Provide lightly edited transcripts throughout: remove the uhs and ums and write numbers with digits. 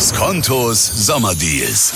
Skontos Sommerdeals.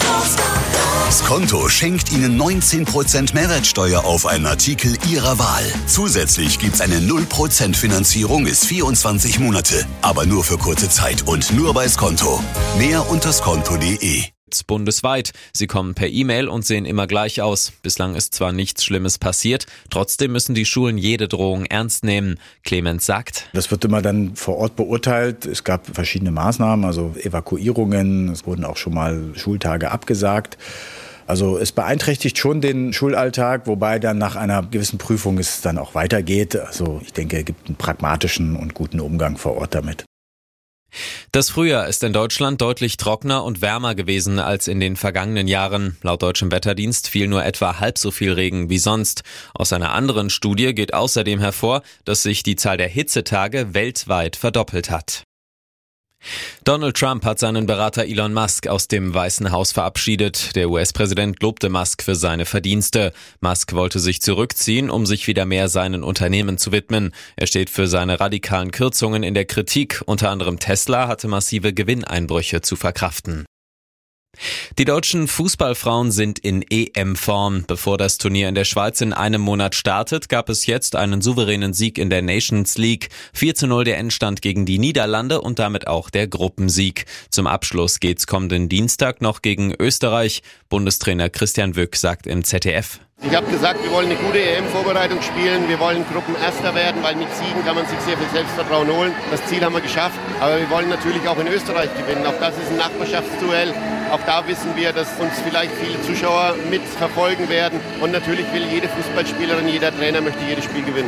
Skonto schenkt Ihnen 19% Mehrwertsteuer auf einen Artikel Ihrer Wahl. Zusätzlich gibt's eine 0% Finanzierung bis 24 Monate. Aber nur für kurze Zeit und nur bei Skonto. Mehr unter skonto.de. Bundesweit. Sie kommen per E-Mail und sehen immer gleich aus. Bislang ist zwar nichts Schlimmes passiert, trotzdem müssen die Schulen jede Drohung ernst nehmen. Clemens sagt: Das wird immer dann vor Ort beurteilt. Es gab verschiedene Maßnahmen, also Evakuierungen. Es wurden auch schon mal Schultage abgesagt. Also es beeinträchtigt schon den Schulalltag, wobei dann nach einer gewissen Prüfung es dann auch weitergeht. Also ich denke, es gibt einen pragmatischen und guten Umgang vor Ort damit. Das Frühjahr ist in Deutschland deutlich trockener und wärmer gewesen als in den vergangenen Jahren. Laut deutschem Wetterdienst fiel nur etwa halb so viel Regen wie sonst. Aus einer anderen Studie geht außerdem hervor, dass sich die Zahl der Hitzetage weltweit verdoppelt hat. Donald Trump hat seinen Berater Elon Musk aus dem Weißen Haus verabschiedet. Der US-Präsident lobte Musk für seine Verdienste. Musk wollte sich zurückziehen, um sich wieder mehr seinen Unternehmen zu widmen. Er steht für seine radikalen Kürzungen in der Kritik. Unter anderem Tesla hatte massive Gewinneinbrüche zu verkraften. Die deutschen Fußballfrauen sind in EM-Form. Bevor das Turnier in der Schweiz in einem Monat startet, gab es jetzt einen souveränen Sieg in der Nations League. 4:0 der Endstand gegen die Niederlande und damit auch der Gruppensieg. Zum Abschluss geht's kommenden Dienstag noch gegen Österreich. Bundestrainer Christian Wück sagt im ZDF: Ich habe gesagt, wir wollen eine gute EM-Vorbereitung spielen. Wir wollen Gruppenerster werden, weil mit Siegen kann man sich sehr viel Selbstvertrauen holen. Das Ziel haben wir geschafft. Aber wir wollen natürlich auch in Österreich gewinnen. Auch das ist ein Nachbarschaftsduell. Auch da wissen wir, dass uns vielleicht viele Zuschauer mitverfolgen werden. Und natürlich will jede Fußballspielerin, jeder Trainer möchte jedes Spiel gewinnen.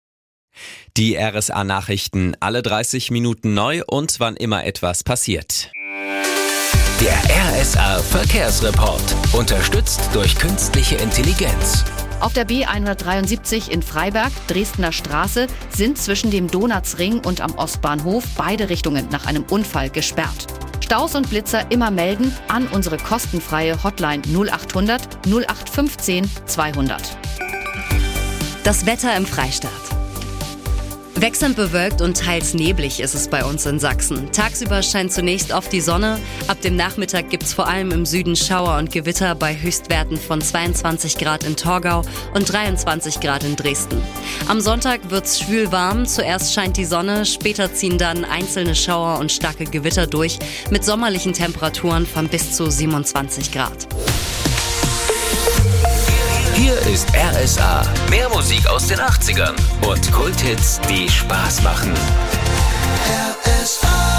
Die RSA-Nachrichten alle 30 Minuten neu und wann immer etwas passiert. Der RSA-Verkehrsreport. Unterstützt durch künstliche Intelligenz. Auf der B173 in Freiberg, Dresdner Straße, sind zwischen dem Donatsring und am Ostbahnhof beide Richtungen nach einem Unfall gesperrt. Staus und Blitzer immer melden an unsere kostenfreie Hotline 0800 0815 200. Das Wetter im Freistaat. Wechselnd bewölkt und teils neblig ist es bei uns in Sachsen. Tagsüber scheint zunächst oft die Sonne. Ab dem Nachmittag gibt's vor allem im Süden Schauer und Gewitter bei Höchstwerten von 22 Grad in Torgau und 23 Grad in Dresden. Am Sonntag wird's schwül warm. Zuerst scheint die Sonne, später ziehen dann einzelne Schauer und starke Gewitter durch mit sommerlichen Temperaturen von bis zu 27 Grad. Hier ist RSA. Mehr Musik aus den 80ern und Kulthits, die Spaß machen. RSA.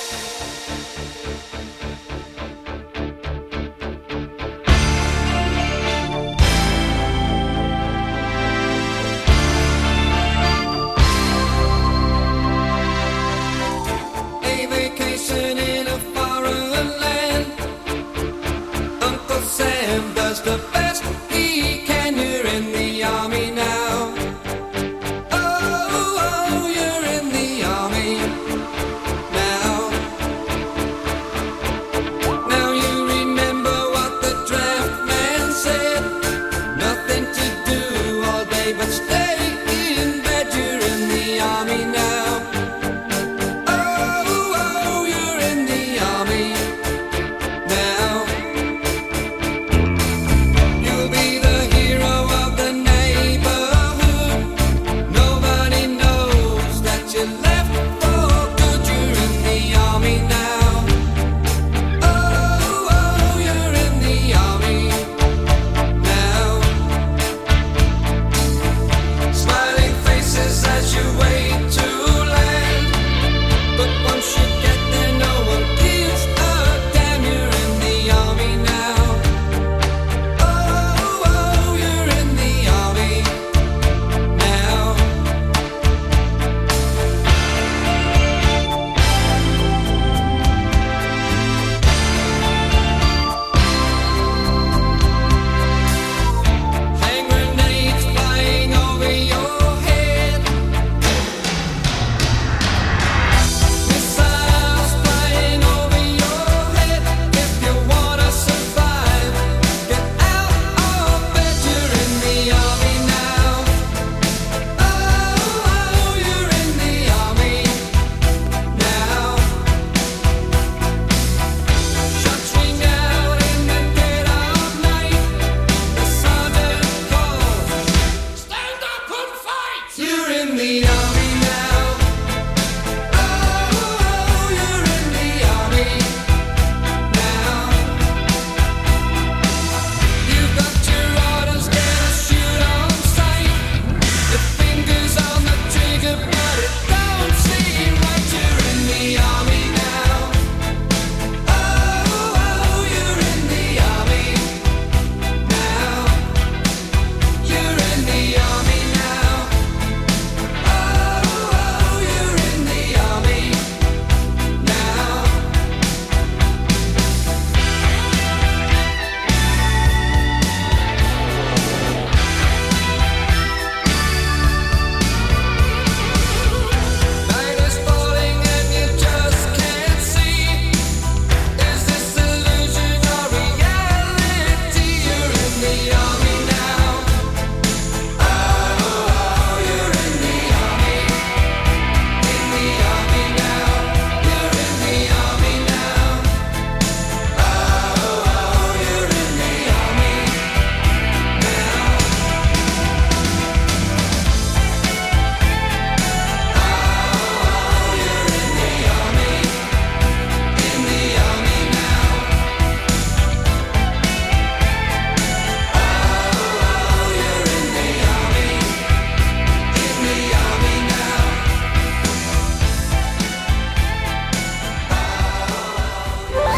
A vacation in a foreign land. Uncle Sam does the best he can. You're in the army now. Oh, you're in the army now.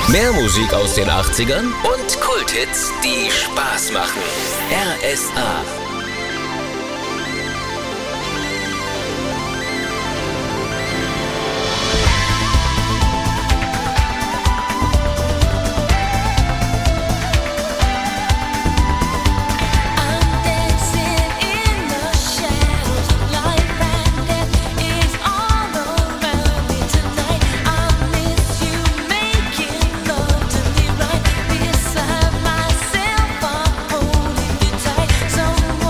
Mehr Musik aus den 80ern und Kulthits, die Spaß machen. RSA. Myself, I'm holding you tight. So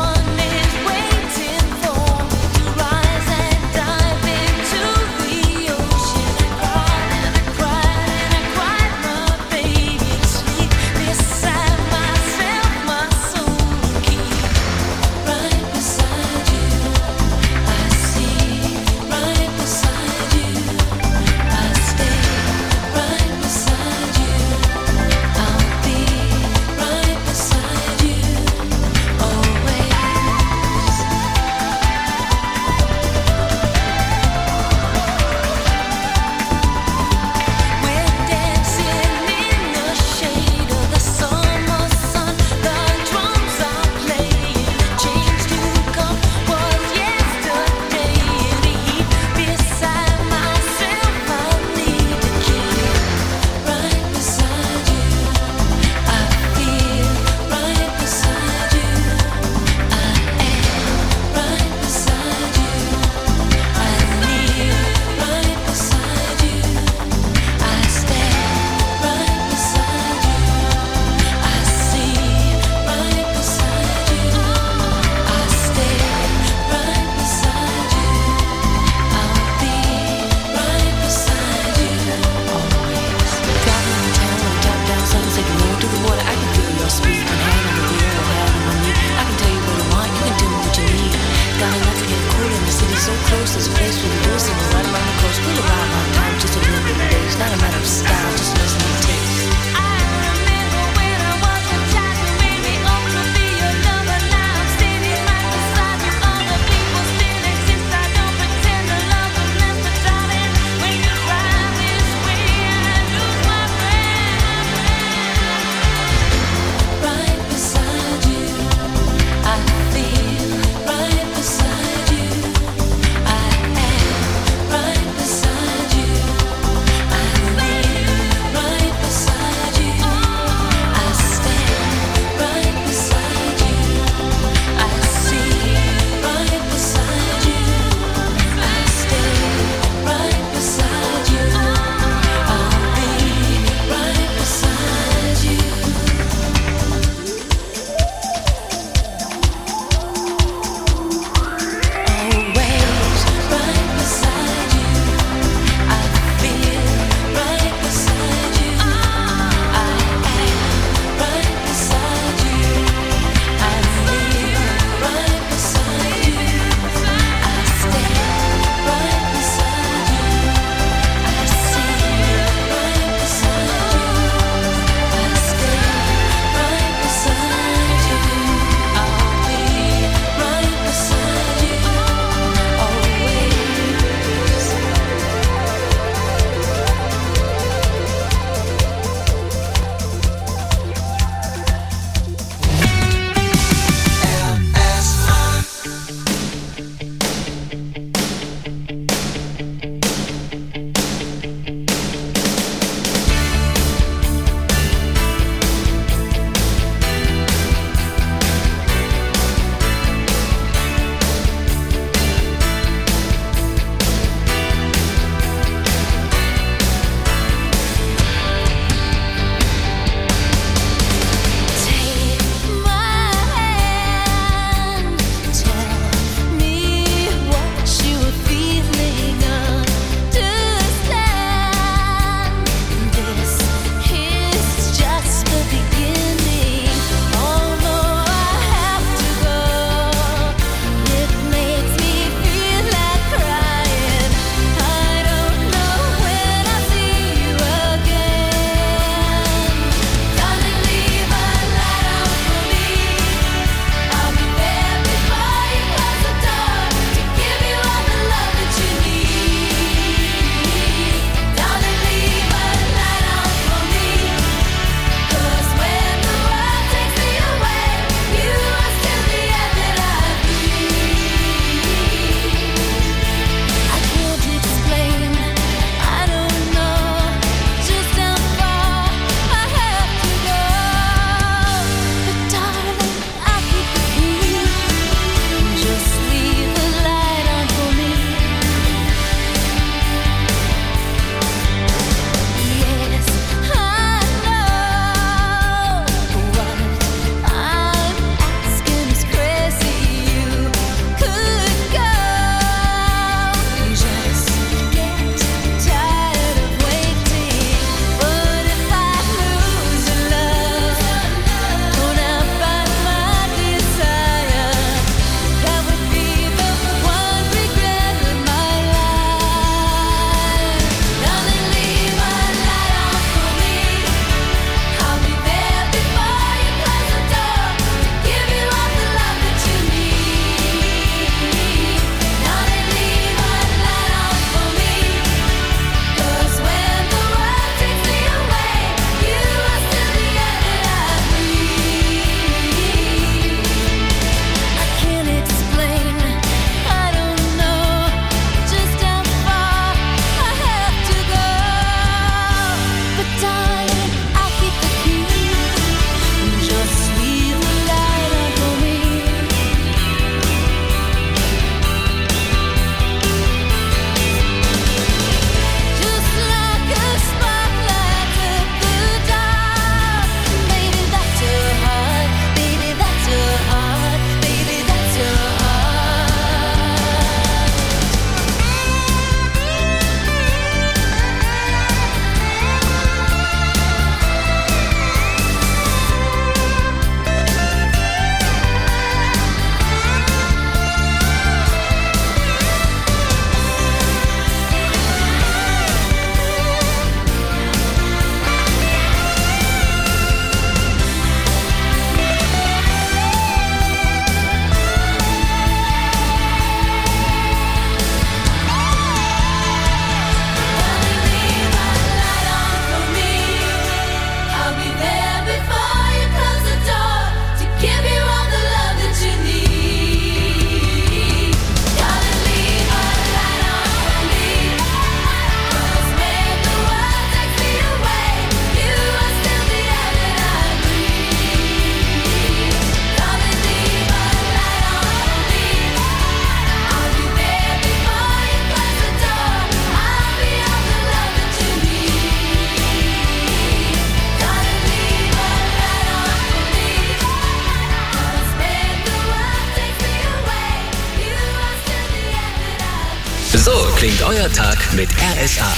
klingt euer Tag mit RSA.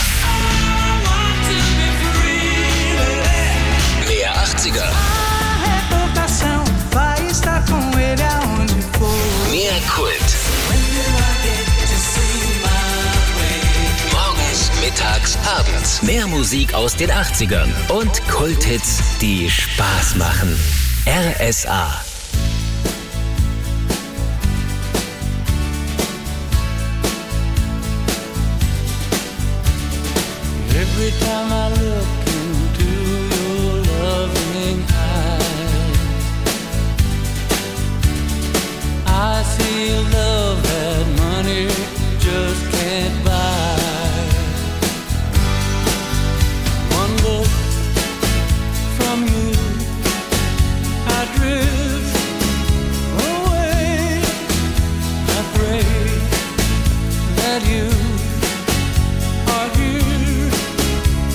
Mehr 80er. Mehr Kult. Morgens, mittags, abends. Mehr Musik aus den 80ern und Kulthits, die Spaß machen. RSA. Every time I look into your loving eyes, I see a love that money just can't buy. One look from you, I drift away. I pray that you are here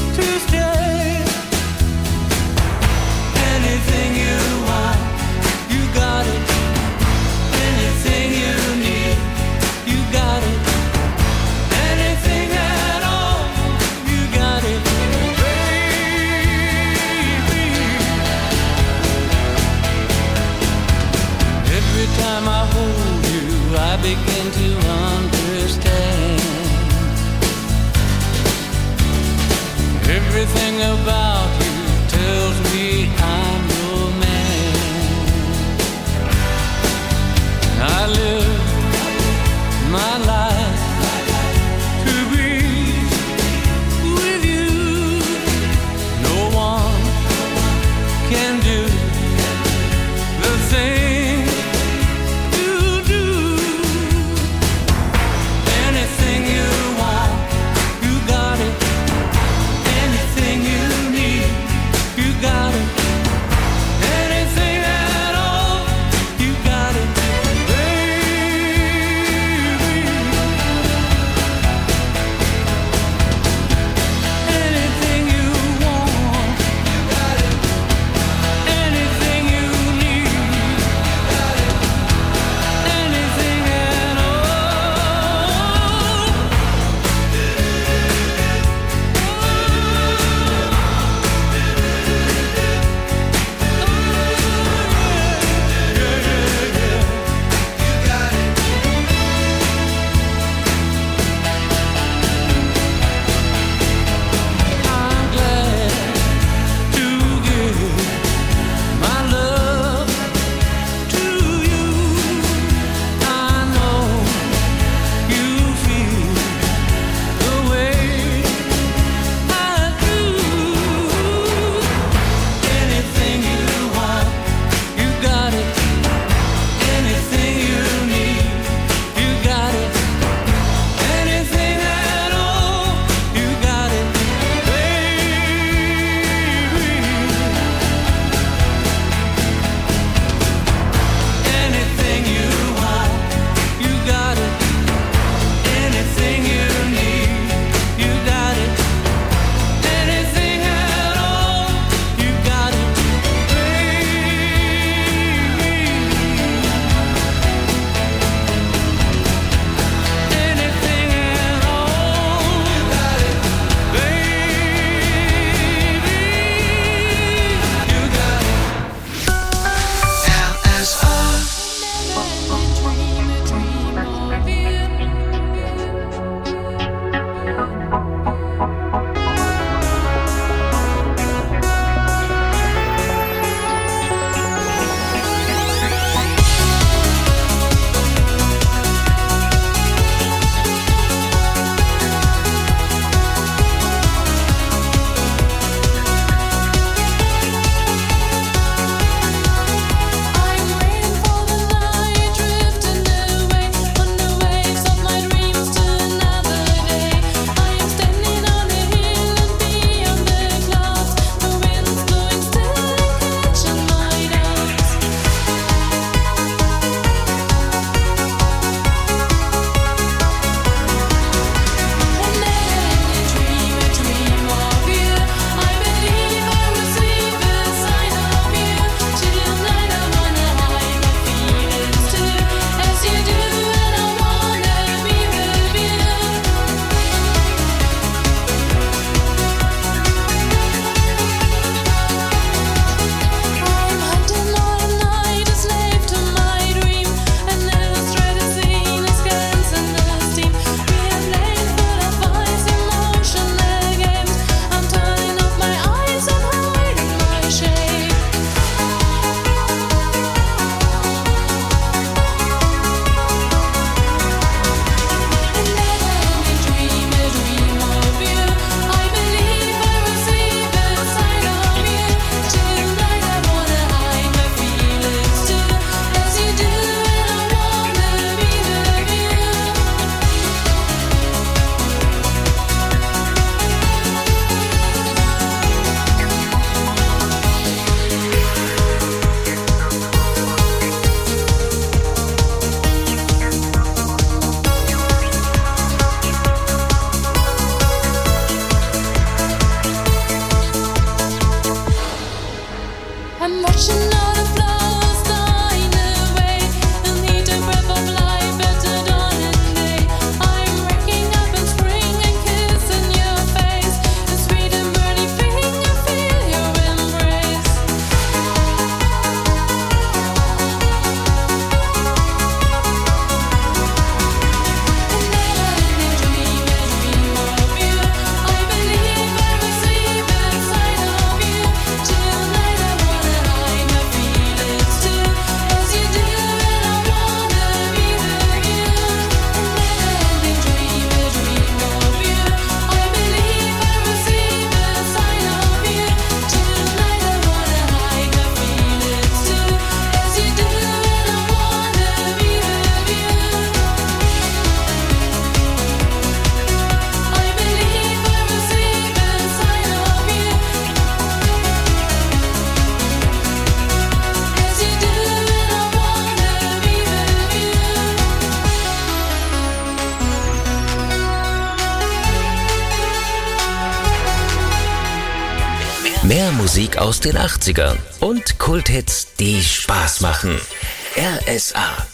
Mehr Musik aus den 80ern und Kulthits, die Spaß machen. RSA.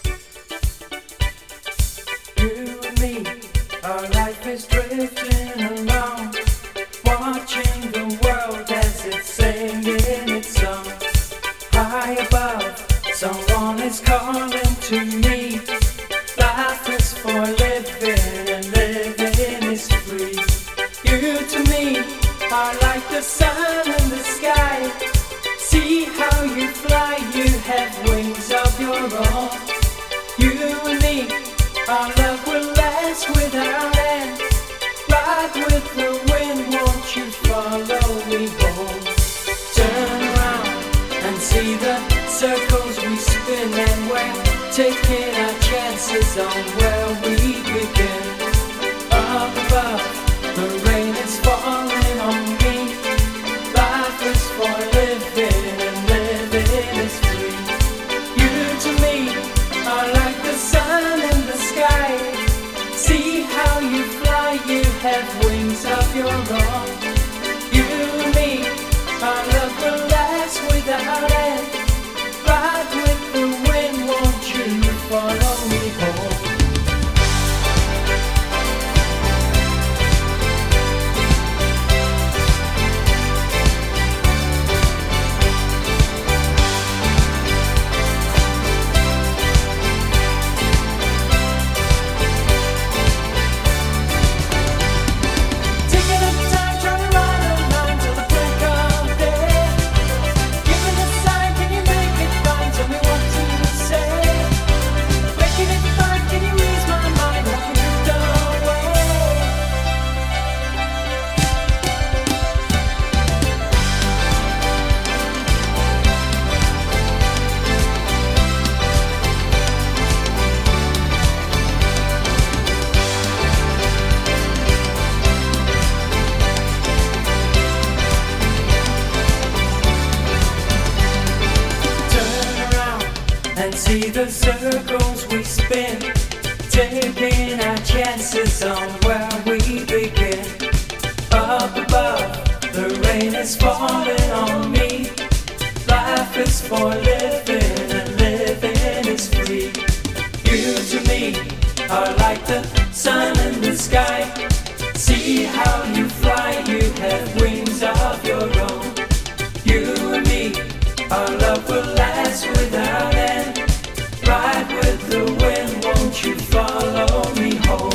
Our life is drifting along, watching the world as it's singing its song. High above, someone is calling to me. Life is for living and living is free. You to me are like the sun in the sky. See how you fly, you have wings of your own. You and me, our love will last without end. Ride with the wind, won't you follow me home? Turn around and see the circles we spin, and we're taking our chances on where we begin. Up above, the rain is falling on me. Life is for living and living is free. You to me are like the sun in the sky. See how you fly, you have wings of your own. You and me, our love will last without end. Ride with the wind, won't you follow me home? See the circles we spin, taking our chances on where we begin. Up above, the rain is falling on me. Life is for living and living is free. You to me are like the sun in the sky. See how you fly, you have wings of your own. You and me, our love will last without end. Ride with the wind, won't you follow me home?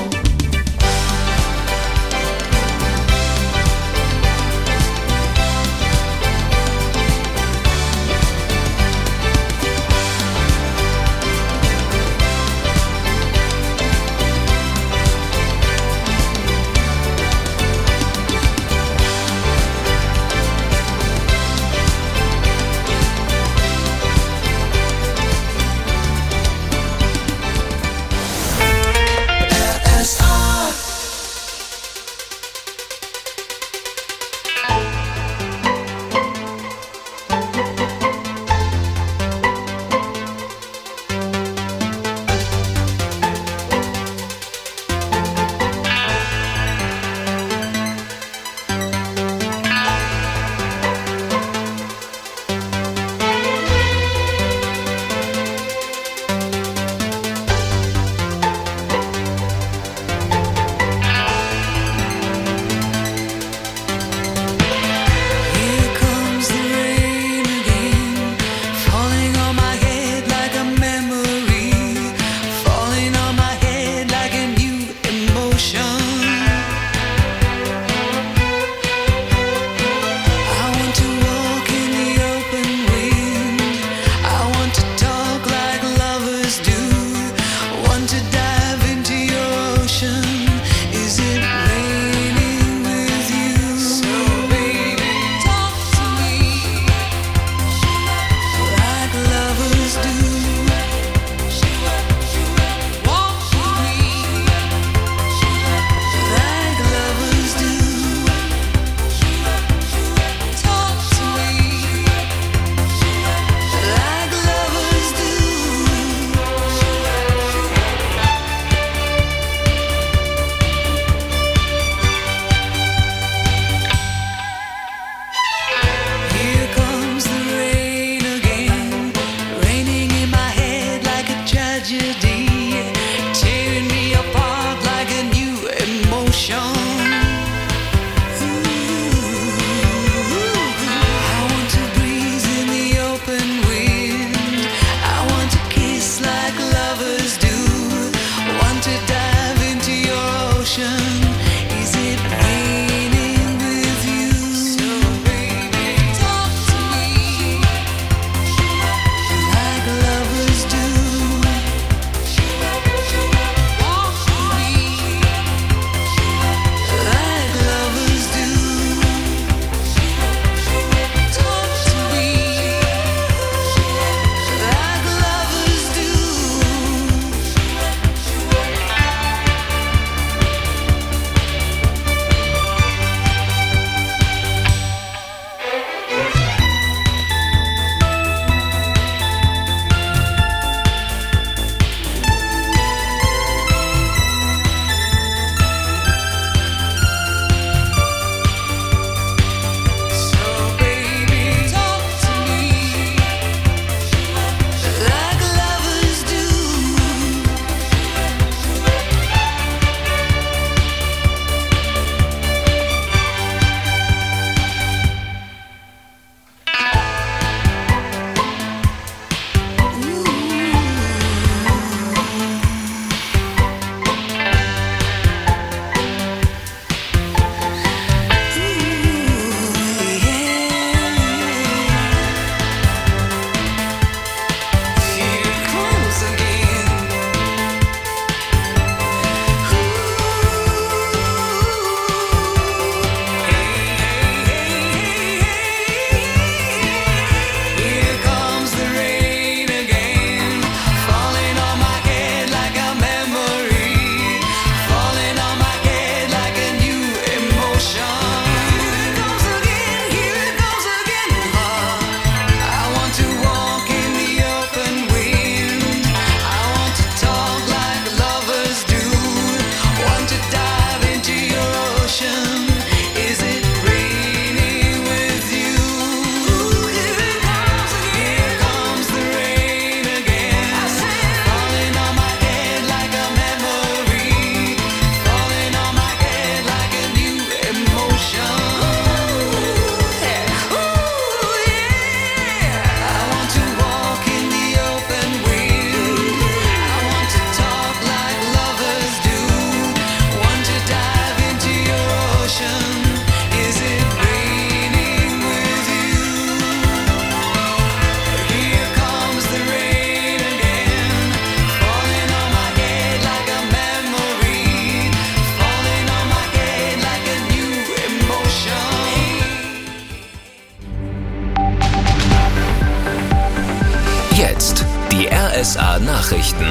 RSA Nachrichten.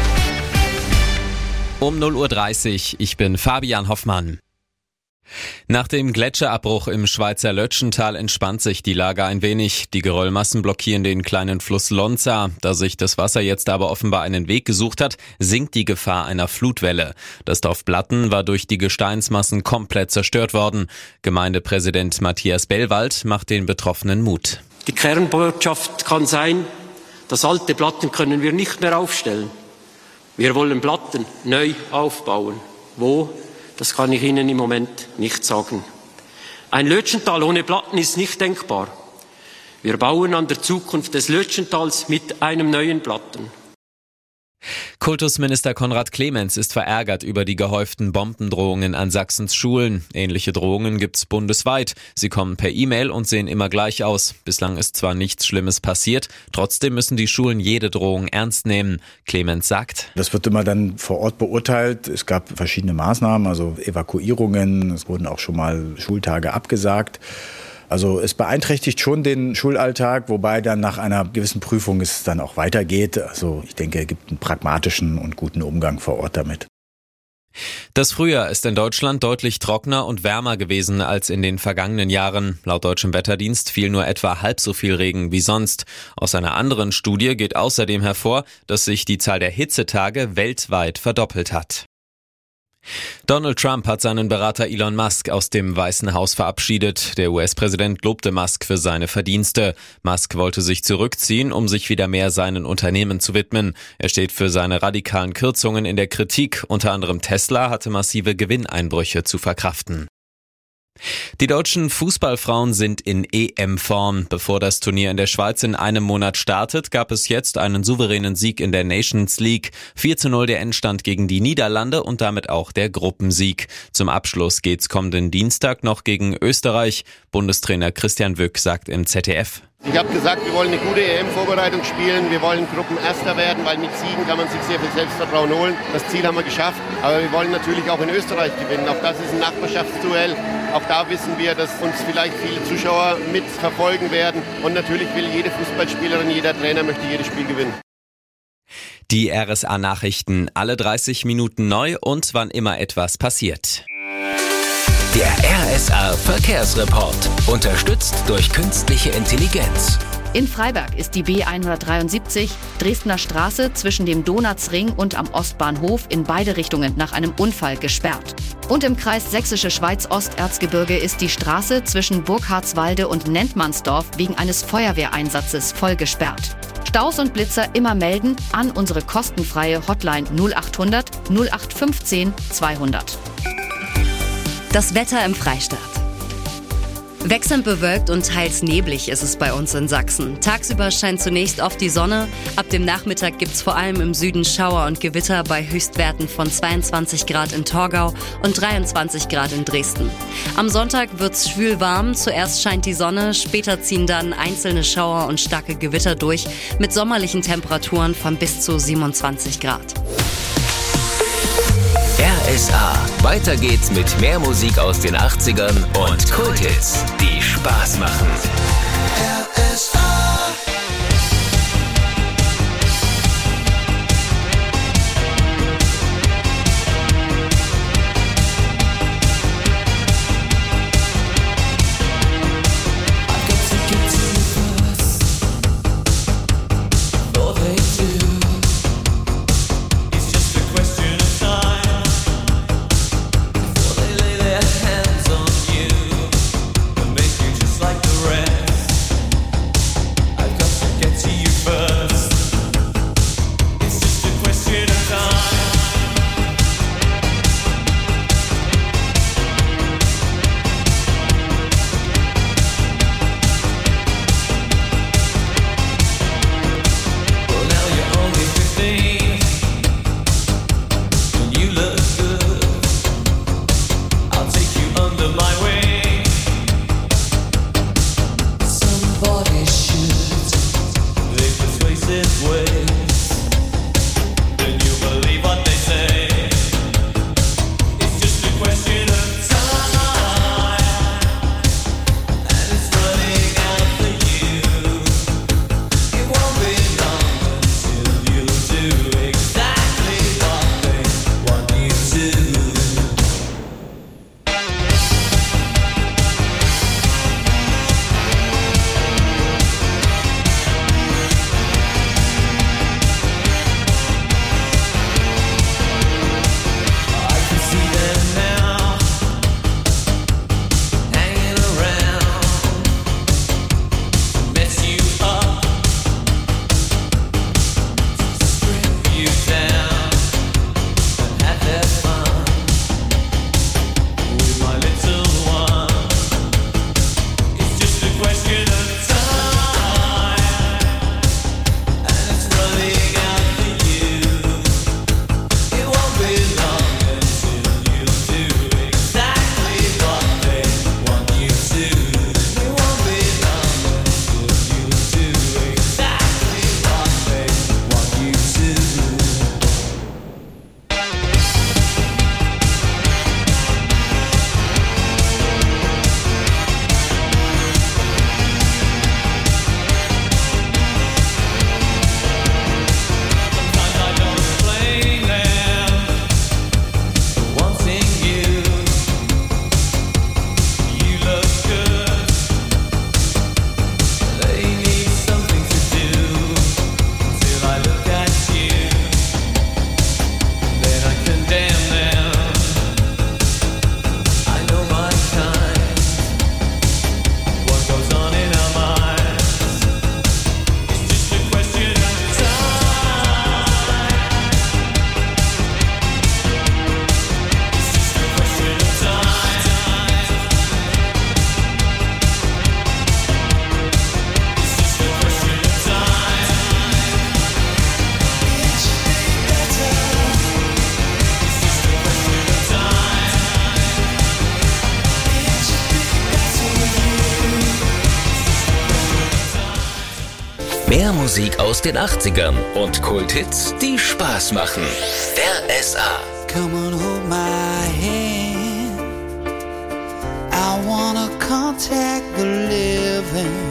Um 0:30 Uhr, ich bin Fabian Hoffmann. Nach dem Gletscherabbruch im Schweizer Lötschental entspannt sich die Lage ein wenig. Die Geröllmassen blockieren den kleinen Fluss Lonza. Da sich das Wasser jetzt aber offenbar einen Weg gesucht hat, sinkt die Gefahr einer Flutwelle. Das Dorf Blatten war durch die Gesteinsmassen komplett zerstört worden. Gemeindepräsident Matthias Bellwald macht den Betroffenen Mut. Die Kernbotschaft kann sein, das alte Blatten können wir nicht mehr aufstellen. Wir wollen Blatten neu aufbauen. Wo? Das kann ich Ihnen im Moment nicht sagen. Ein Lötschental ohne Blatten ist nicht denkbar. Wir bauen an der Zukunft des Lötschentals mit einem neuen Blatten. Kultusminister Konrad Clemens ist verärgert über die gehäuften Bombendrohungen an Sachsens Schulen. Ähnliche Drohungen gibt's bundesweit. Sie kommen per E-Mail und sehen immer gleich aus. Bislang ist zwar nichts Schlimmes passiert, trotzdem müssen die Schulen jede Drohung ernst nehmen. Clemens sagt: Das wird immer dann vor Ort beurteilt. Es gab verschiedene Maßnahmen, also Evakuierungen. Es wurden auch schon mal Schultage abgesagt. Also es beeinträchtigt schon den Schulalltag, wobei dann nach einer gewissen Prüfung es dann auch weitergeht. Also ich denke, es gibt einen pragmatischen und guten Umgang vor Ort damit. Das Frühjahr ist in Deutschland deutlich trockener und wärmer gewesen als in den vergangenen Jahren. Laut deutschem Wetterdienst fiel nur etwa halb so viel Regen wie sonst. Aus einer anderen Studie geht außerdem hervor, dass sich die Zahl der Hitzetage weltweit verdoppelt hat. Donald Trump hat seinen Berater Elon Musk aus dem Weißen Haus verabschiedet. Der US-Präsident lobte Musk für seine Verdienste. Musk wollte sich zurückziehen, um sich wieder mehr seinen Unternehmen zu widmen. Er steht für seine radikalen Kürzungen in der Kritik. Unter anderem Tesla hatte massive Gewinneinbrüche zu verkraften. Die deutschen Fußballfrauen sind in EM-Form. Bevor das Turnier in der Schweiz in einem Monat startet, gab es jetzt einen souveränen Sieg in der Nations League. 4:0 der Endstand gegen die Niederlande und damit auch der Gruppensieg. Zum Abschluss geht's kommenden Dienstag noch gegen Österreich. Bundestrainer Christian Wück sagt im ZDF: Ich habe gesagt, wir wollen eine gute EM-Vorbereitung spielen. Wir wollen Gruppenerster werden, weil mit Siegen kann man sich sehr viel Selbstvertrauen holen. Das Ziel haben wir geschafft. Aber wir wollen natürlich auch in Österreich gewinnen. Auch das ist ein Nachbarschaftsduell. Auch da wissen wir, dass uns vielleicht viele Zuschauer mitverfolgen werden. Und natürlich will jede Fußballspielerin, jeder Trainer möchte jedes Spiel gewinnen. Die RSA-Nachrichten alle 30 Minuten neu und wann immer etwas passiert. Der RSA Verkehrsreport. Unterstützt durch künstliche Intelligenz. In Freiberg ist die B173 Dresdner Straße zwischen dem Donatzring und am Ostbahnhof in beide Richtungen nach einem Unfall gesperrt. Und im Kreis Sächsische Schweiz-Osterzgebirge ist die Straße zwischen Burghardswalde und Nentmannsdorf wegen eines Feuerwehreinsatzes voll gesperrt. Staus und Blitzer immer melden an unsere kostenfreie Hotline 0800 0815 200. Das Wetter im Freistaat. Wechselnd bewölkt und teils neblig ist es bei uns in Sachsen. Tagsüber scheint zunächst oft die Sonne. Ab dem Nachmittag gibt's vor allem im Süden Schauer und Gewitter bei Höchstwerten von 22 Grad in Torgau und 23 Grad in Dresden. Am Sonntag wird's schwül warm. Zuerst scheint die Sonne, später ziehen dann einzelne Schauer und starke Gewitter durch mit sommerlichen Temperaturen von bis zu 27 Grad. RSA. Weiter geht's mit mehr Musik aus den 80ern und Kulthits, die Spaß machen. RSA. Like the Mehr Musik aus den 80ern und Kulthits, die Spaß machen. RSA. Come on, hold my hand. I wanna contact the living.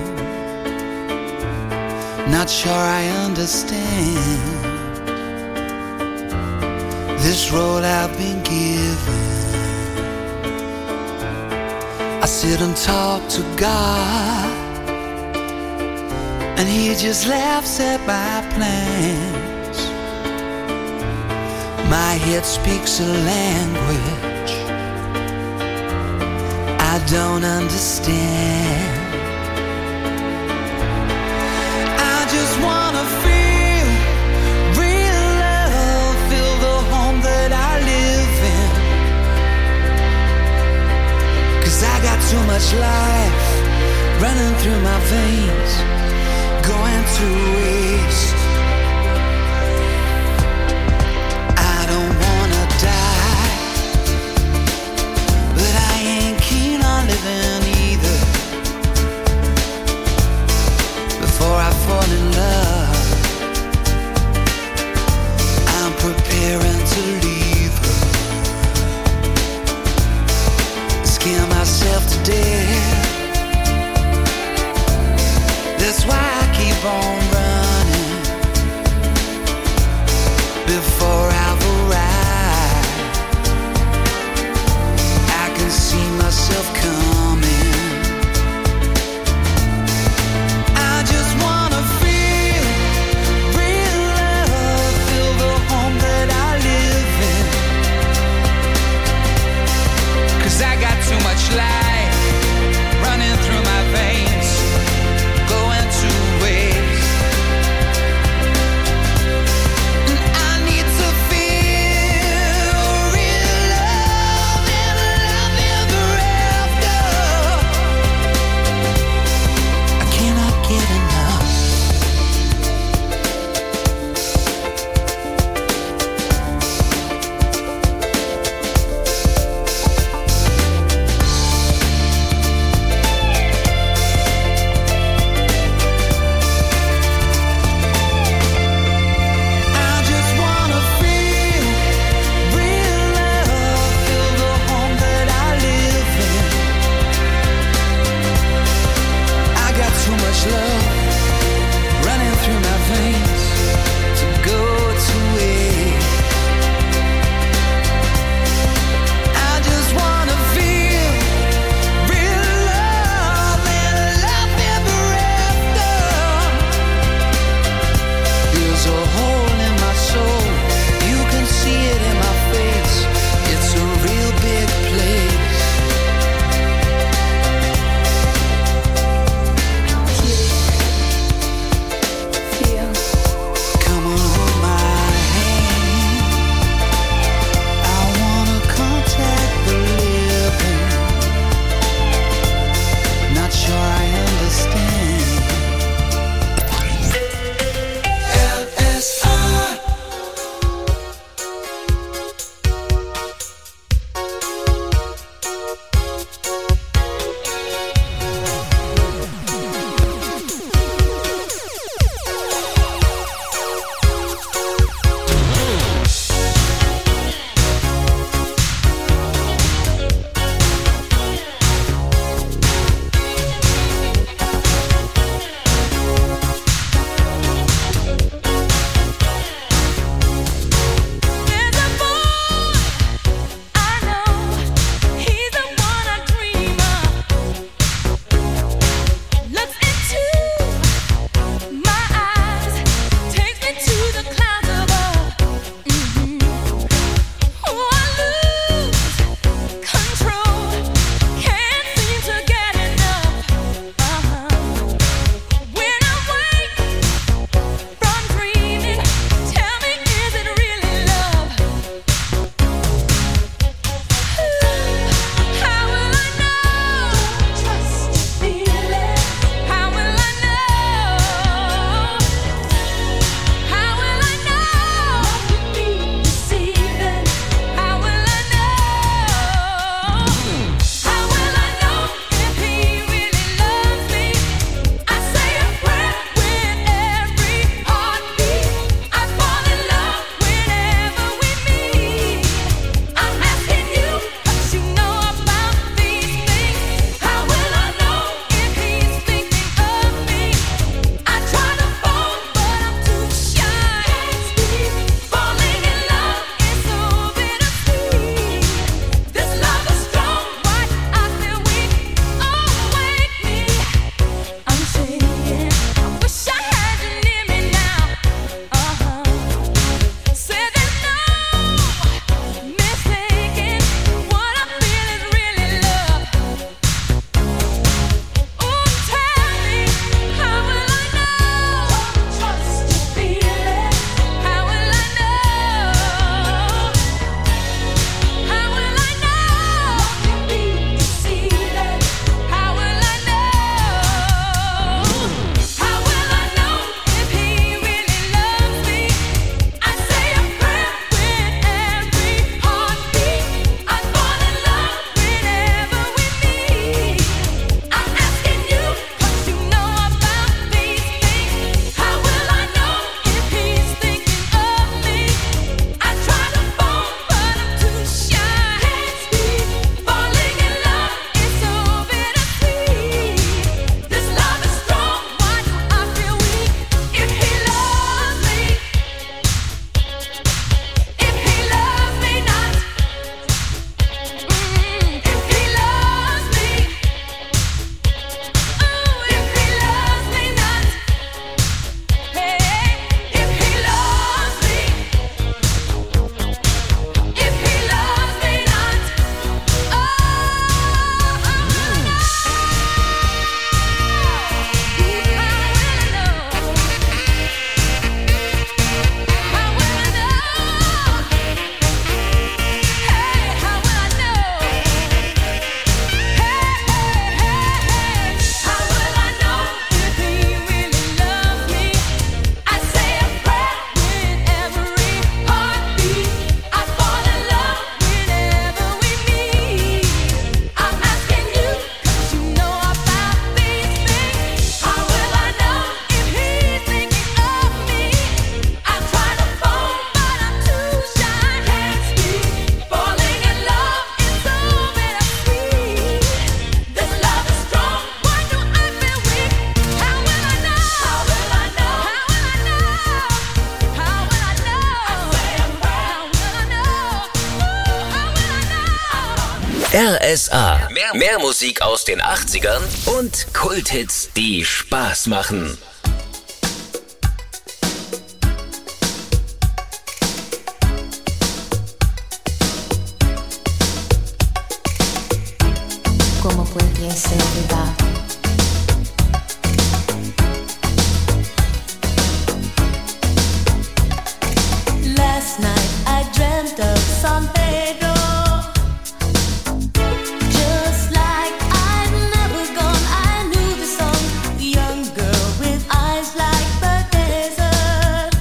Not sure I understand this road I've been given. I sit and talk to God, and He just laughs at my plans. My head speaks a language I don't understand. I just wanna feel real love, feel the home that I live in. 'Cause I got too much life running through my veins, going to waste. I don't wanna die, but I ain't keen on living either. Before I fall in love, I'm preparing to leave her. Scare myself to death. That's why I keep on running before I've arrived. I can see myself coming. I just wanna feel real love, feel the home that I live in. 'Cause I got too much life running through my veins, going to waste. And I need to feel real love and love ever after. I cannot get enough. I just wanna feel real love, feel the home that I live in. I got too much love running through my veins to go to waste. I just wanna feel real love and love ever after. There's a hole in my soul, you can see it in my face. It's a real big place. RSA. Mehr Musik aus den 80ern und Kulthits, die Spaß machen. Como pudiese olvidar. Last night I dreamt of San Pedro. Just like I'd never gone, I knew the song. The young girl with eyes like the desert.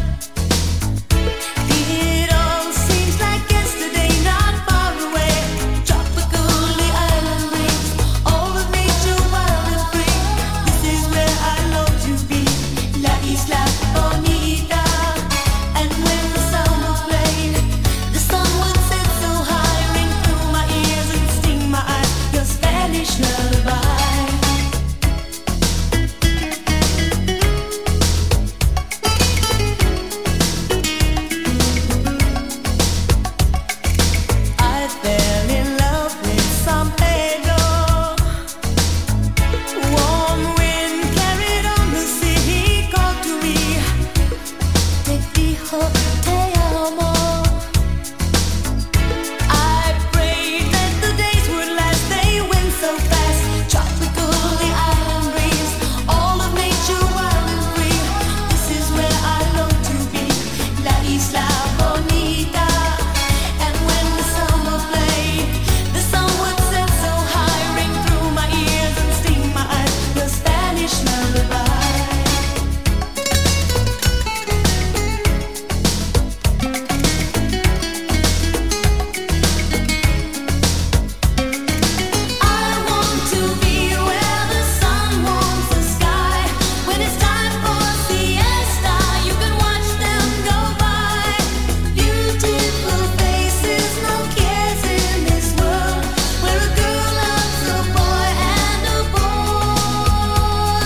It all seems like yesterday, not far away. Tropically island breeze, all of nature wild and free. This is where I long to be, La Isla Bonita. And when the sun would play, the sun would set so high, ring through my ears and sting my eyes. Your Spanish lullaby. I fell in love with San Pedro. Warm wind carried on the sea. He called to me, te dijo te amo. I prayed that the days would last. They went so fast. Tropically island breeze, all of nature wild and free. This is where I long to be, La Isla Bonita. And when the summer played, the sun would set so high, ring through my ears and sting my eyes. Your Spanish lullaby. I want to be where the sun warms the sky. When it's time for siesta, you can watch them go by. Beautiful faces, no cares in this world, where a girl loves a boy and a boy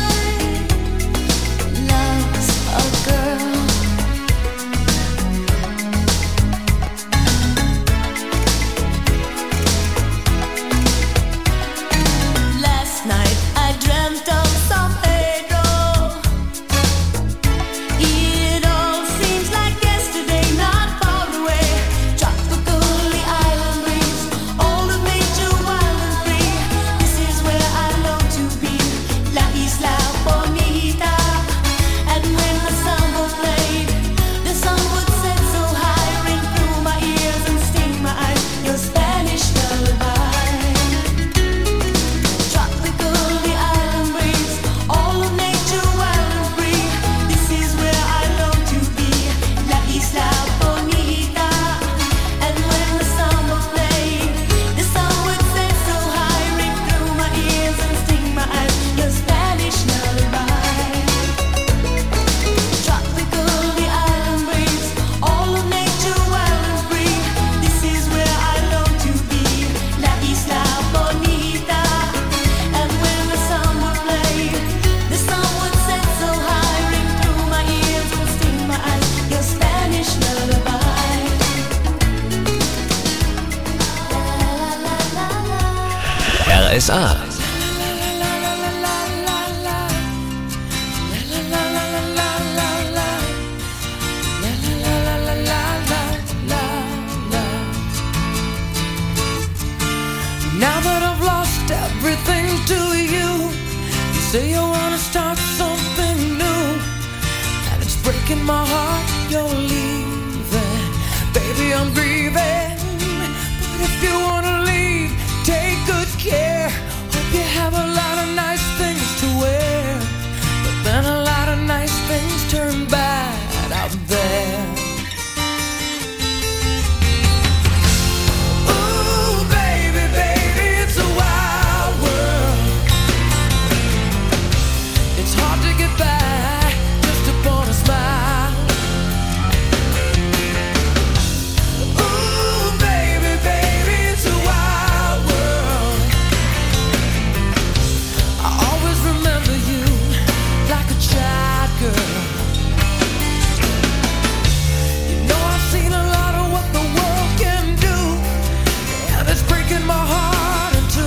loves a girl. Last night I dreamt of San Pedro. It all seems like yesterday, not far away. Tropically island breeze, all of nature wild and free. This is where I long to be, La Isla Bonita. And when the summer played, the sun would set so high, ring through my ears and sting my eyes. Your Spanish lullaby. Tropically island breeze, all of nature wild and free. This is where I long to be, La Isla Bonita. And when the summer played, the sun would set so high, ring through my ears and sting my eyes. Your Spanish lullaby. Tropically island breeze, all of nature wild and free. This is where I long to be, La Isla Bonita. And when the summer played, the sun would set so high, ring through my ears and sting my eyes. Your Spanish lullaby. RSA. Now that I've lost everything to you, you say you wanna start something new, and it's breaking my heart you're leaving. Baby, I'm grieving, but if you wanna leave, take good care. Hope you have a lot of nice things to wear, but then a lot of nice things turn bad out there. Ooh, baby, baby, it's a wild world. It's hard to get by just upon a smile. Ooh, baby, baby, it's a wild world. I always remember you like a child girl. You know I've seen a lot of what the world can do, and it's breaking my heart in two.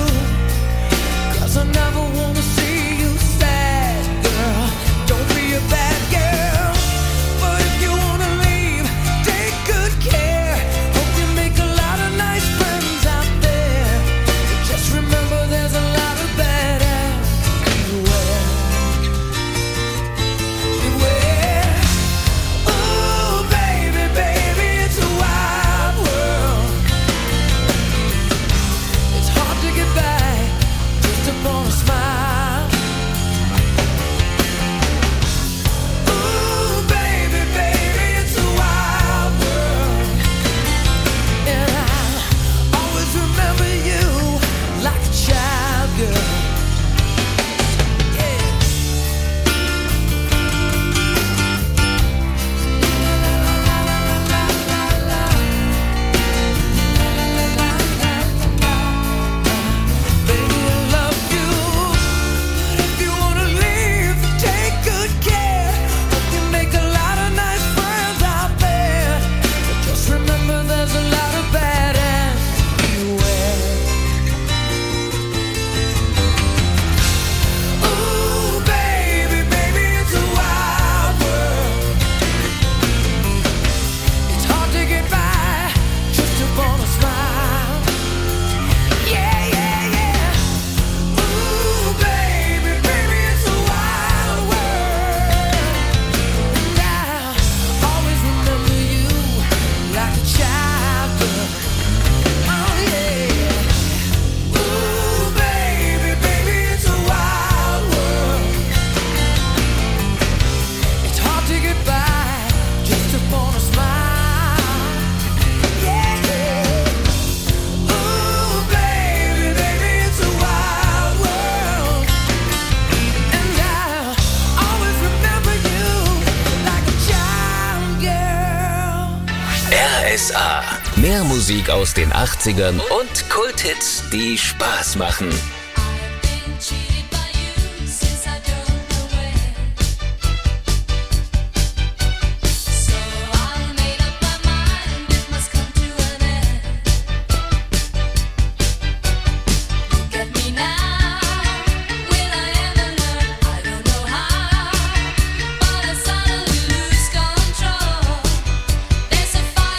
RSA. Mehr Musik aus den 80ern und Kulthits, die Spaß machen.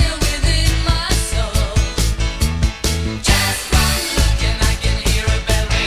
Just one look and I can hear a bell.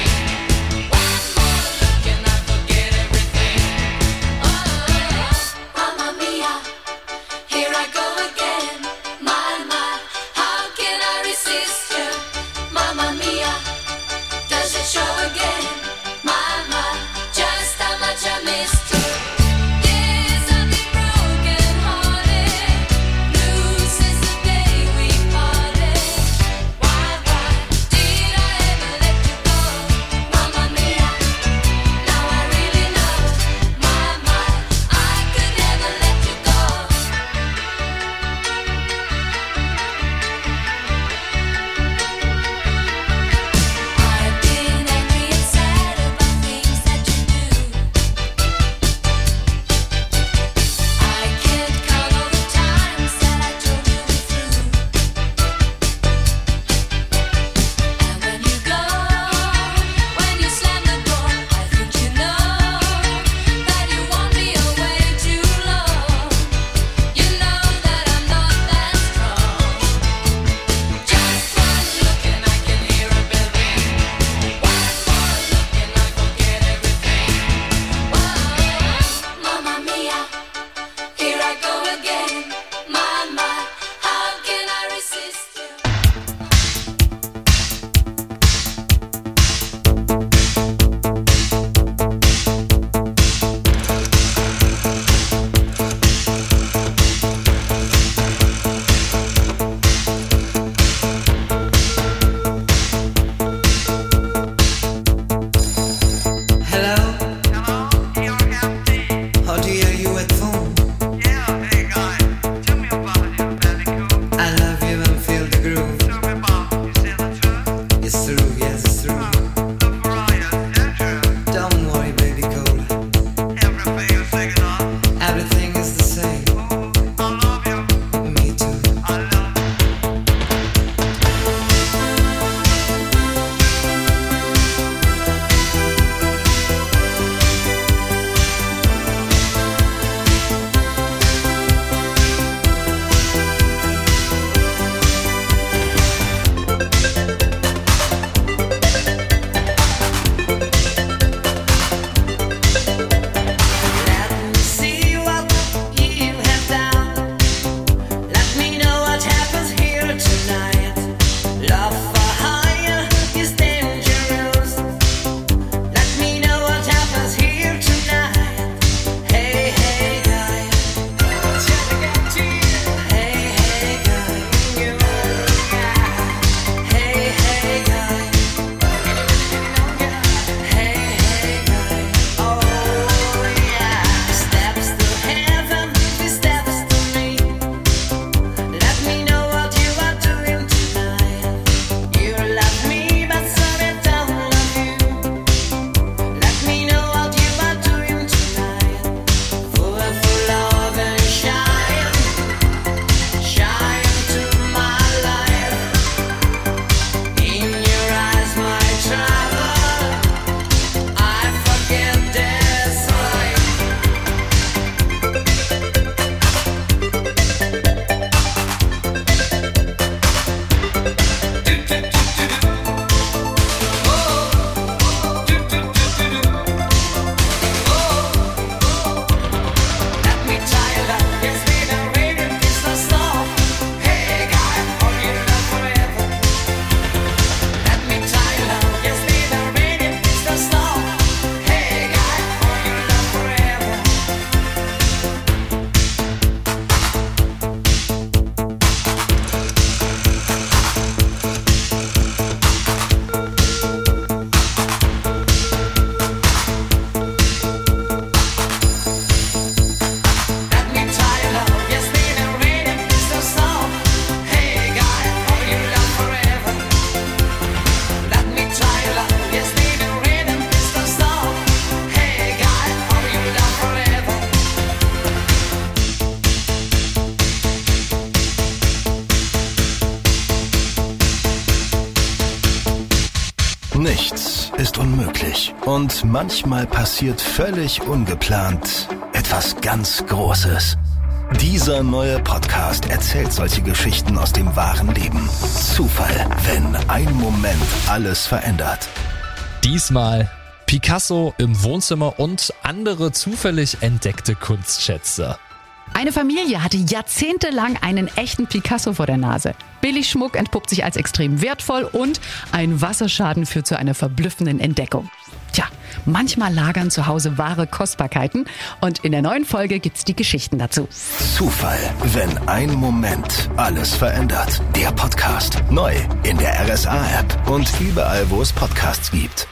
Nichts ist unmöglich. Und manchmal passiert völlig ungeplant etwas ganz Großes. Dieser neue Podcast erzählt solche Geschichten aus dem wahren Leben. Zufall, wenn ein Moment alles verändert. Diesmal Picasso im Wohnzimmer und andere zufällig entdeckte Kunstschätze. Eine Familie hatte jahrzehntelang einen echten Picasso vor der Nase. Billigschmuck entpuppt sich als extrem wertvoll und ein Wasserschaden führt zu einer verblüffenden Entdeckung. Tja, manchmal lagern zu Hause wahre Kostbarkeiten und in der neuen Folge gibt's die Geschichten dazu. Zufall, wenn ein Moment alles verändert. Der Podcast. Neu in der RSA-App und überall, wo es Podcasts gibt.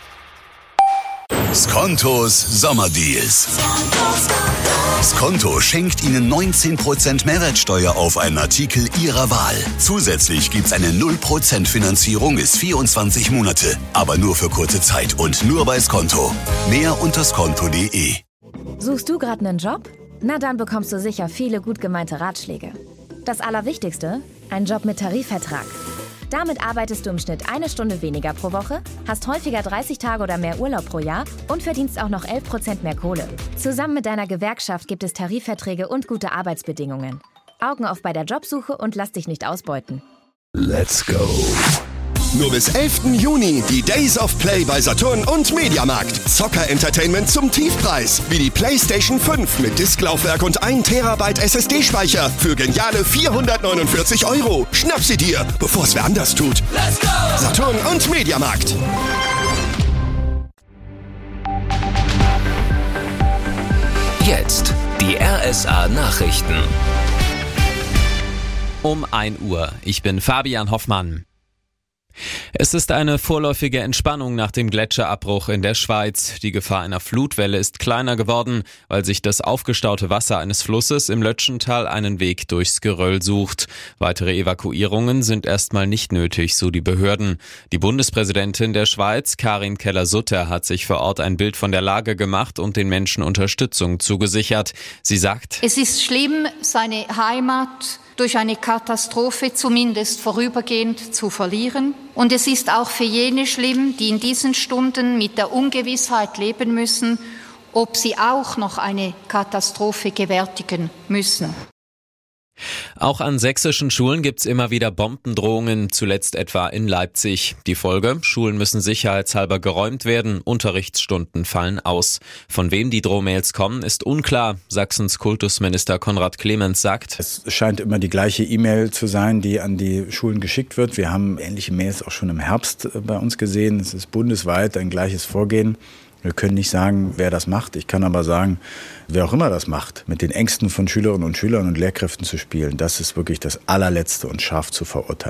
Skontos Sommerdeals. Skonto schenkt Ihnen 19% Mehrwertsteuer auf einen Artikel Ihrer Wahl. Zusätzlich gibt's eine 0% Finanzierung bis 24 Monate. Aber nur für kurze Zeit und nur bei Skonto. Mehr unter skonto.de. Suchst du gerade einen Job? Na, dann bekommst du sicher viele gut gemeinte Ratschläge. Das Allerwichtigste? Ein Job mit Tarifvertrag. Damit arbeitest du im Schnitt 1 Stunde weniger pro Woche, hast häufiger 30 Tage oder mehr Urlaub pro Jahr und verdienst auch noch 11% mehr Kohle. Zusammen mit deiner Gewerkschaft gibt es Tarifverträge und gute Arbeitsbedingungen. Augen auf bei der Jobsuche und lass dich nicht ausbeuten. Let's go. Nur bis 11. Juni die Days of Play bei Saturn und Mediamarkt. Zocker-Entertainment zum Tiefpreis. Wie die PlayStation 5 mit Disklaufwerk und 1 Terabyte SSD-Speicher für geniale 449 €. Schnapp sie dir, bevor es wer anders tut. Let's go! Saturn und Mediamarkt. Jetzt die RSA-Nachrichten. Um 1 Uhr. Ich bin Fabian Hoffmann. Es ist eine vorläufige Entspannung nach dem Gletscherabbruch in der Schweiz. Die Gefahr einer Flutwelle ist kleiner geworden, weil sich das aufgestaute Wasser eines Flusses im Lötschental einen Weg durchs Geröll sucht. Weitere Evakuierungen sind erstmal nicht nötig, so die Behörden. Die Bundespräsidentin der Schweiz, Karin Keller-Sutter, hat sich vor Ort ein Bild von der Lage gemacht und den Menschen Unterstützung zugesichert. Sie sagt: Es ist schlimm, seine Heimat durch eine Katastrophe zumindest vorübergehend zu verlieren. Und es ist auch für jene schlimm, die in diesen Stunden mit der Ungewissheit leben müssen, ob sie auch noch eine Katastrophe gewärtigen müssen. Auch an sächsischen Schulen gibt's immer wieder Bombendrohungen, zuletzt etwa in Leipzig. Die Folge: Schulen müssen sicherheitshalber geräumt werden, Unterrichtsstunden fallen aus. Von wem die Drohmails kommen, ist unklar. Sachsens Kultusminister Konrad Clemens sagt: Es scheint immer die gleiche E-Mail zu sein, die an die Schulen geschickt wird. Wir haben ähnliche Mails auch schon im Herbst bei uns gesehen. Es ist bundesweit ein gleiches Vorgehen. Wir können nicht sagen, wer das macht. Ich kann aber sagen, wer auch immer das macht, mit den Ängsten von Schülerinnen und Schülern und Lehrkräften zu spielen, das ist wirklich das allerletzte und scharf zu verurteilen.